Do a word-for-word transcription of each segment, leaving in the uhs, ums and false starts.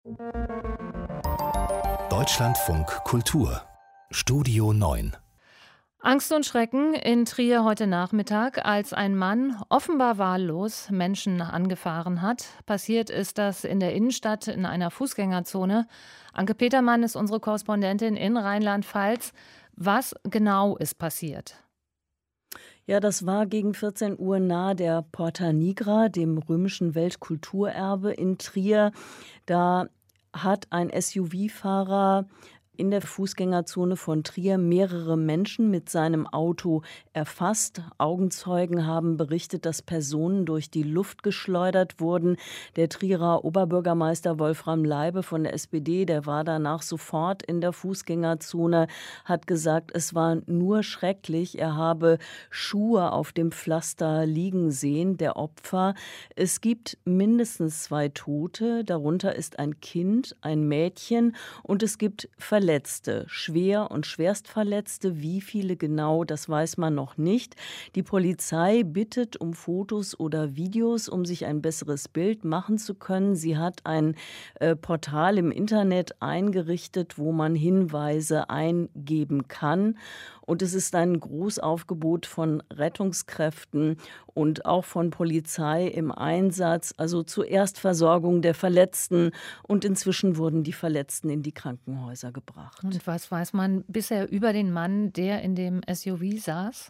Deutschlandfunk Kultur Studio neun. Angst und Schrecken in Trier heute Nachmittag, als ein Mann offenbar wahllos Menschen angefahren hat. Passiert ist das in der Innenstadt in einer Fußgängerzone. Anke Petermann ist unsere Korrespondentin in Rheinland-Pfalz. Was genau ist passiert? Ja, das war gegen vierzehn Uhr nahe der Porta Nigra, dem römischen Weltkulturerbe in Trier. Da hat ein S U V-Fahrer in der Fußgängerzone von Trier mehrere Menschen mit seinem Auto erfasst. Augenzeugen haben berichtet, dass Personen durch die Luft geschleudert wurden. Der Trierer Oberbürgermeister Wolfram Leibe von der S P D, der war danach sofort in der Fußgängerzone, hat gesagt, es war nur schrecklich. Er habe Schuhe auf dem Pflaster liegen sehen, der Opfer. Es gibt mindestens zwei Tote, darunter ist ein Kind, ein Mädchen, und es gibt Verletzte. Verletzte, schwer und schwerstverletzte. Wie viele genau, das weiß man noch nicht. Die Polizei bittet um Fotos oder Videos, um sich ein besseres Bild machen zu können. Sie hat ein äh, Portal im Internet eingerichtet, wo man Hinweise eingeben kann. Und es ist ein Großaufgebot von Rettungskräften und auch von Polizei im Einsatz, also zur Erstversorgung der Verletzten. Und inzwischen wurden die Verletzten in die Krankenhäuser gebracht. Und was weiß man bisher über den Mann, der in dem S U V saß?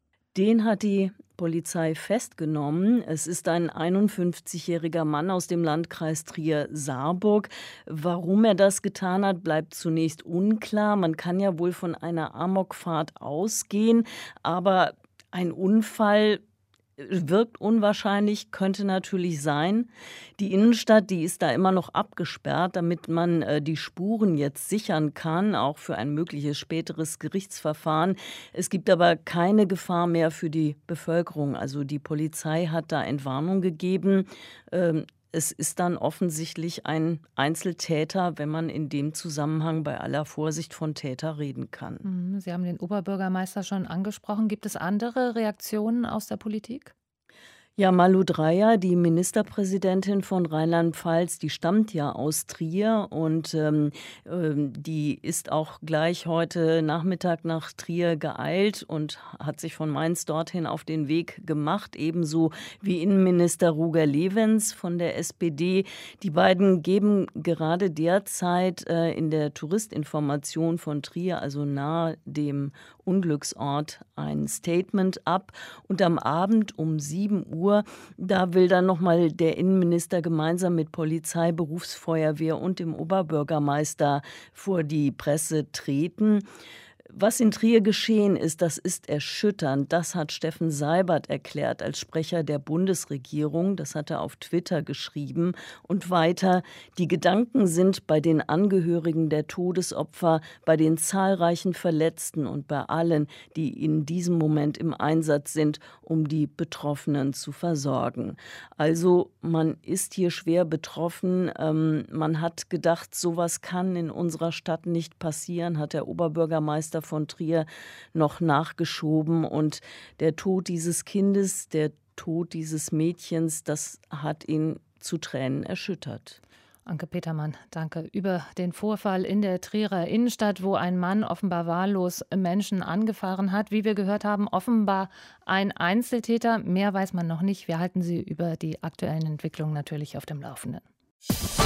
Den hat die Polizei festgenommen. Es ist ein einundfünfzigjähriger Mann aus dem Landkreis Trier-Saarburg. Warum er das getan hat, bleibt zunächst unklar. Man kann ja wohl von einer Amokfahrt ausgehen, aber ein Unfall wirkt unwahrscheinlich, könnte natürlich sein. Die Innenstadt, die ist da immer noch abgesperrt, damit man äh, die Spuren jetzt sichern kann, auch für ein mögliches späteres Gerichtsverfahren. Es gibt aber keine Gefahr mehr für die Bevölkerung. Also die Polizei hat da Entwarnung gegeben. Ähm, Es ist dann offensichtlich ein Einzeltäter, wenn man in dem Zusammenhang bei aller Vorsicht von Täter reden kann. Sie haben den Oberbürgermeister schon angesprochen. Gibt es andere Reaktionen aus der Politik? Ja, Malu Dreyer, die Ministerpräsidentin von Rheinland-Pfalz, die stammt ja aus Trier und ähm, ähm, die ist auch gleich heute Nachmittag nach Trier geeilt und hat sich von Mainz dorthin auf den Weg gemacht, ebenso wie Innenminister Roger Lewens von der S P D. Die beiden geben gerade derzeit äh, in der Touristinformation von Trier, also nahe dem Unglücksort, ein Statement ab. Und am Abend um sieben Uhr, da will dann nochmal der Innenminister gemeinsam mit Polizei, Berufsfeuerwehr und dem Oberbürgermeister vor die Presse treten. Was in Trier geschehen ist, das ist erschütternd. Das hat Steffen Seibert erklärt als Sprecher der Bundesregierung. Das hat er auf Twitter geschrieben. Und weiter: Die Gedanken sind bei den Angehörigen der Todesopfer, bei den zahlreichen Verletzten und bei allen, die in diesem Moment im Einsatz sind, um die Betroffenen zu versorgen. Also man ist hier schwer betroffen. Ähm, man hat gedacht, sowas kann in unserer Stadt nicht passieren, hat der Oberbürgermeister von Trier noch nachgeschoben. Und der Tod dieses Kindes, der Tod dieses Mädchens, das hat ihn zu Tränen erschüttert. Anke Petermann, danke. Über den Vorfall in der Trierer Innenstadt, wo ein Mann offenbar wahllos Menschen angefahren hat. Wie wir gehört haben, offenbar ein Einzeltäter. Mehr weiß man noch nicht. Wir halten Sie über die aktuellen Entwicklungen natürlich auf dem Laufenden.